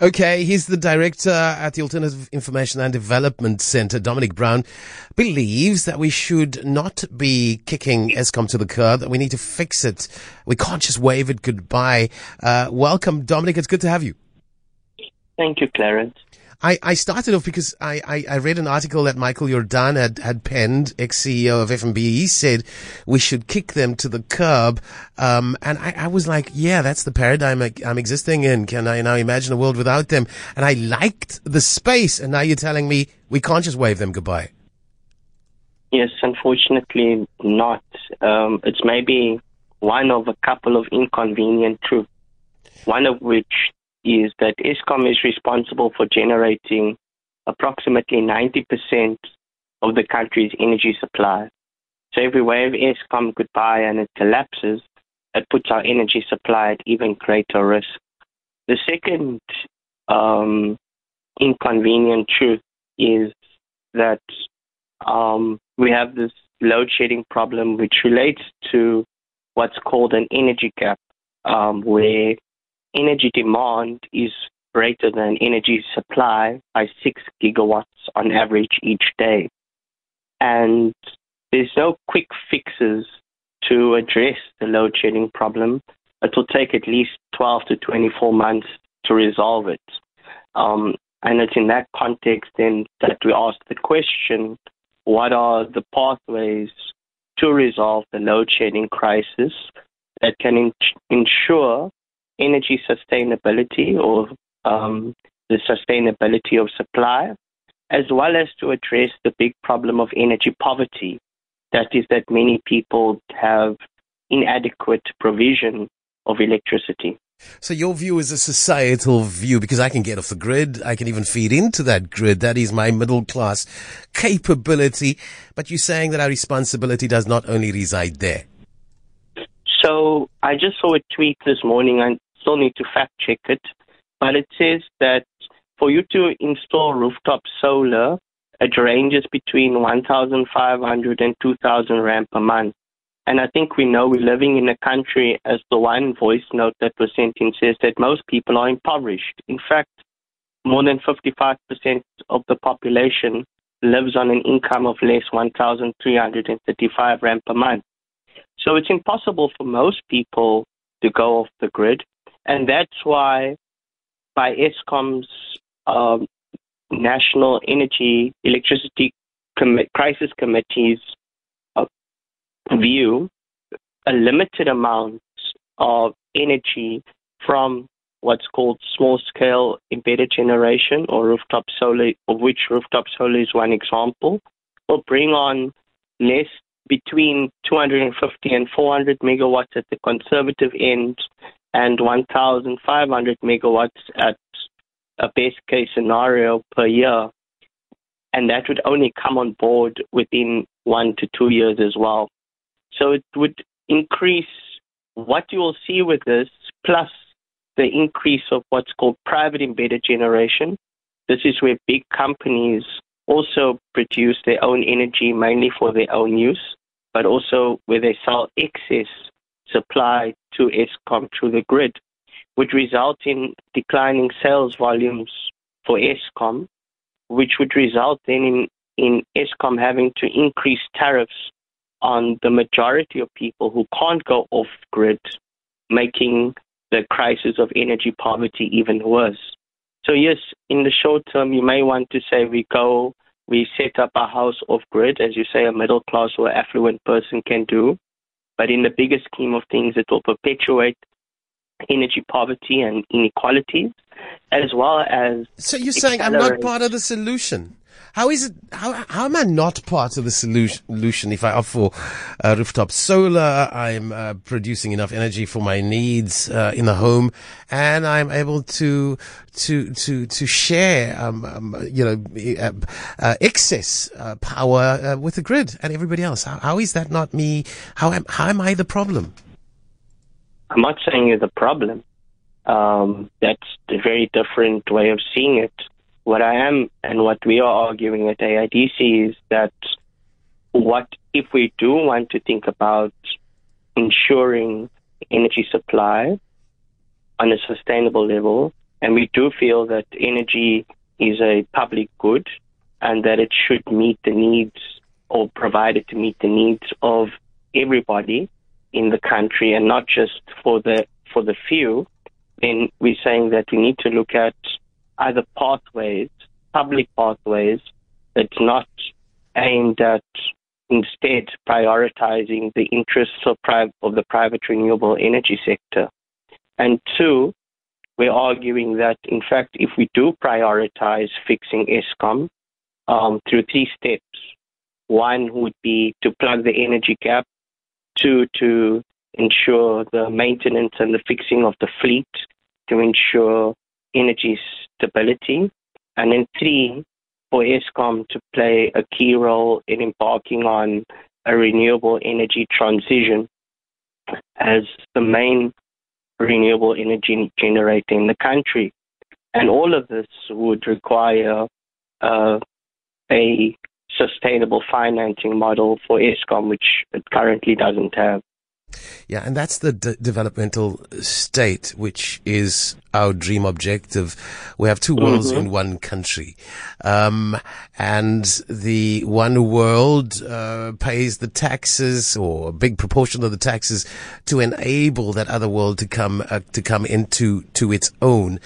Okay, he's the director at the Alternative Information and Development Center. Dominic Brown believes that we should not be kicking Eskom to the curb, that we need to fix it. We can't just wave it goodbye. Welcome, Dominic. It's good to have you. Thank you, Clarence. I started off because I read an article that Michael Jordan had penned, ex-CEO of FNB. He said we should kick them to the curb. And I was like, yeah, that's the paradigm I'm existing in. Can I now imagine a world without them? And I liked the space. And now you're telling me we can't just wave them goodbye. Yes, unfortunately not. It's maybe one of a couple of inconvenient truths. One of which is that Eskom is responsible for generating approximately 90% of the country's energy supply. So if we wave Eskom goodbye and it collapses, it puts our energy supply at even greater risk. The second inconvenient truth is that we have this load shedding problem which relates to what's called an energy gap, where energy demand is greater than energy supply by 6 gigawatts on average each day. And there's no quick fixes to address the load shedding problem. It will take at least 12 to 24 months to resolve it. And it's in that context then that we ask the question, what are the pathways to resolve the load shedding crisis that can ensure energy sustainability or the sustainability of supply, as well as to address the big problem of energy poverty. That is that many people have inadequate provision of electricity. So your view is a societal view, because I can get off the grid. I can even feed into that grid. That is my middle class capability. But you're saying that our responsibility does not only reside there. So I just saw a tweet this morning. I still need to fact check it, but it says that for you to install rooftop solar, it ranges between 1,500 and 2,000 rand per month. And I think we know we're living in a country, as the one voice note that was sent in says, that most people are impoverished. In fact, more than 55% of the population lives on an income of less 1,335 rand per month. So it's impossible for most people to go off the grid. And that's why by Eskom's National Electricity Crisis Committee's view, a limited amount of energy from what's called small-scale embedded generation or rooftop solar, of which rooftop solar is one example, will bring on less between 250 and 400 megawatts at the conservative end and 1,500 megawatts at a best case scenario per year. And that would only come on board within 1 to 2 years as well. So it would increase what you will see with this, plus the increase of what's called private embedded generation. This is where big companies also produce their own energy mainly for their own use, but also where they sell excess supply to Eskom through the grid, would result in declining sales volumes for Eskom, which would result then in Eskom having to increase tariffs on the majority of people who can't go off grid, making the crisis of energy poverty even worse. So yes, in the short term, you may want to say we set up a house off grid, as you say, a middle class or affluent person can do. But in the bigger scheme of things, it will perpetuate energy poverty and inequalities, as well as... So you're saying I'm not part of the solution? How is it? How am I not part of the solution if I opt for rooftop solar? I'm producing enough energy for my needs in the home, and I'm able to share excess power with the grid and everybody else. How is that not me? How am I the problem? I'm not saying you're the problem. That's a very different way of seeing it. What I am and what we are arguing at AIDC is that what if we do want to think about ensuring energy supply on a sustainable level And we do feel that energy is a public good and that it should meet the needs or provided to meet the needs of everybody in the country and not just for the few, then we're saying that we need to look at other pathways, public pathways, that's not aimed at instead prioritizing the interests of the private renewable energy sector. And two, we're arguing that, in fact, if we do prioritize fixing Eskom through 3 steps, one would be to plug the energy gap, 2, to ensure the maintenance and the fixing of the fleet to ensure energy stability, and then 3, for Eskom to play a key role in embarking on a renewable energy transition as the main renewable energy generator in the country. And all of this would require a sustainable financing model for Eskom, which it currently doesn't have. Yeah, and that's the developmental state, which is our dream objective. We have 2 worlds in one country. And the one world pays the taxes, or a big proportion of the taxes, to enable that other world to come into its own.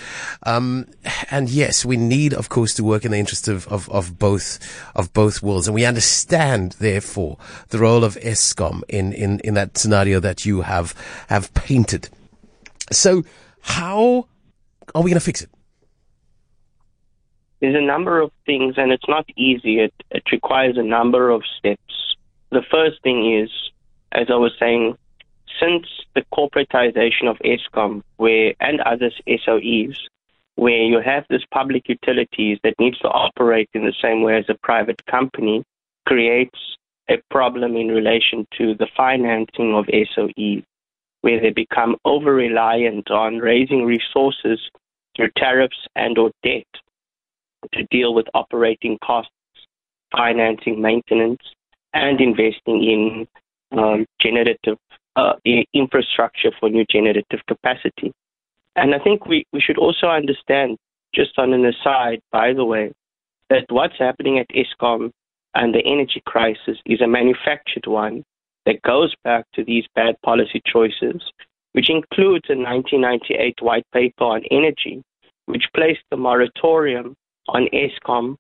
And yes, we need, of course, to work in the interest of both worlds. And we understand, therefore, the role of Eskom in that scenario that you have painted. So how are we going to fix it? There's a number of things, and it's not easy. It requires a number of steps. The first thing is, as I was saying, since the corporatization of Eskom and other SOEs, where you have this public utilities that needs to operate in the same way as a private company, creates a problem in relation to the financing of SOEs, where they become over-reliant on raising resources through tariffs and or debt to deal with operating costs, financing maintenance, and investing in generative infrastructure for new generative capacity. And I think we should also understand, just on an aside, by the way, that what's happening at Eskom and the energy crisis is a manufactured one that goes back to these bad policy choices, which includes a 1998 white paper on energy, which placed the moratorium on Eskom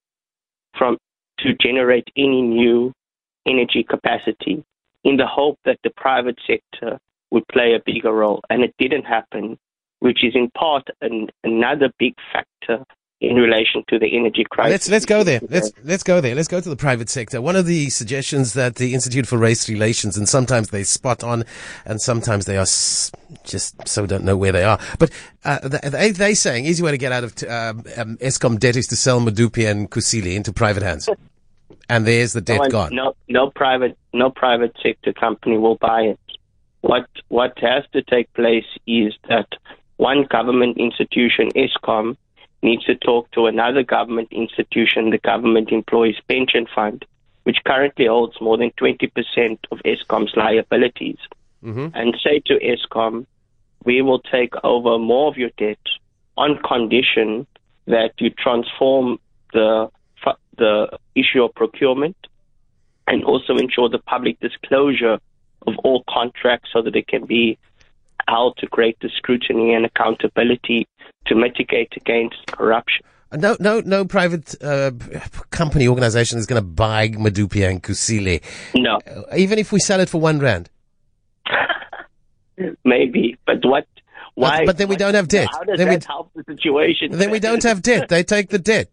to generate any new energy capacity in the hope that the private sector would play a bigger role. And it didn't happen, which is in part another big factor in relation to the energy crisis. Let's go there. Let's go there. Let's go to the private sector. One of the suggestions that the Institute for Race Relations, and sometimes they spot on, and sometimes they are just so don't know where they are. But they saying easy way to get out of Eskom debt is to sell Medupi and Kusile into private hands, and there's the debt gone. No private sector company will buy it. What has to take place is that one government institution, Eskom, needs to talk to another government institution, the Government Employees Pension Fund, which currently holds more than 20% of Eskom's liabilities, and say to Eskom, we will take over more of your debt on condition that you transform the issue of procurement and also ensure the public disclosure of all contracts so that it can be held to greater scrutiny and accountability to mitigate against corruption. No private company organization is going to buy Medupi and Kusile. No. Even if we sell it for R1. Maybe, but what? Why? But then we don't have debt. How does that help the situation? Then we don't have debt. They take the debt.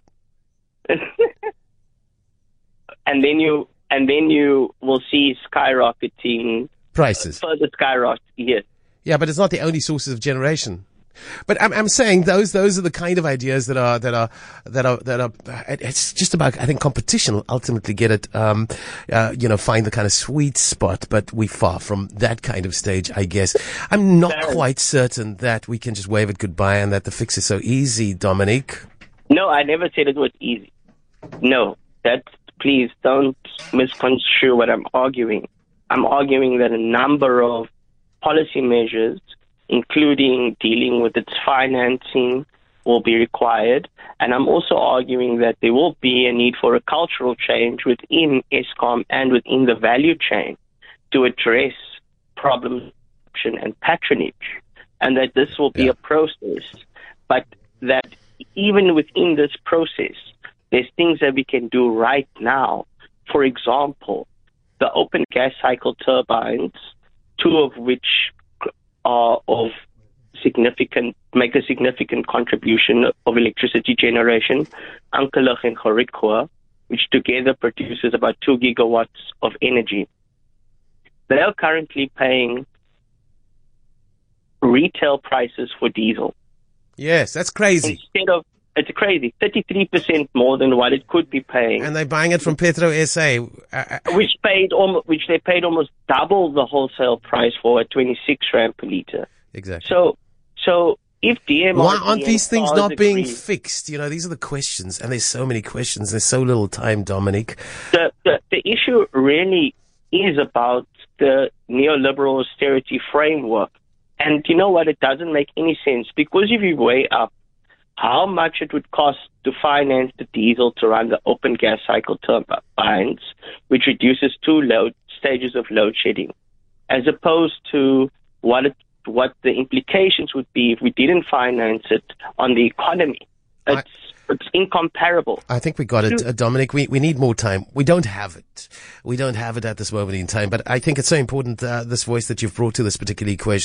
and then you will see skyrocketing prices. Further skyrocket, yes. Yeah, but it's not the only sources of generation. But I'm saying those are the kind of ideas that are. It's just about, I think, competition will ultimately get it. Find the kind of sweet spot. But we're far from that kind of stage, I guess. I'm not quite certain that we can just wave it goodbye and that the fix is so easy, Dominic. No, I never said it was easy. No, please don't misconstrue what I'm arguing. I'm arguing that a number of policy measures, including dealing with its financing, will be required. And I'm also arguing that there will be a need for a cultural change within Eskom and within the value chain to address problems and patronage, and that this will be a process, but that even within this process, there's things that we can do right now. For example, the open gas cycle turbines, two of which are make a significant contribution of electricity generation, Ankelig and Gorikwa, which together produces about 2 gigawatts of energy. They are currently paying retail prices for diesel. Yes, that's crazy. It's crazy, 33% more than what it could be paying. And they're buying it from Petro SA. Which they paid almost double the wholesale price for at 26 Rand per litre. Exactly. So if DMRC... Why aren't these things not being fixed? You know, these are the questions, and there's so many questions. There's so little time, Dominic. The issue really is about the neoliberal austerity framework. And you know what? It doesn't make any sense, because if you weigh up how much it would cost to finance the diesel to run the open gas cycle turbines, which reduces 2 stages of load shedding, as opposed to what the implications would be if we didn't finance it on the economy. It's incomparable. I think we got it, Dominic. We need more time. We don't have it. We don't have it at this moment in time. But I think it's so important, this voice that you've brought to this particular equation.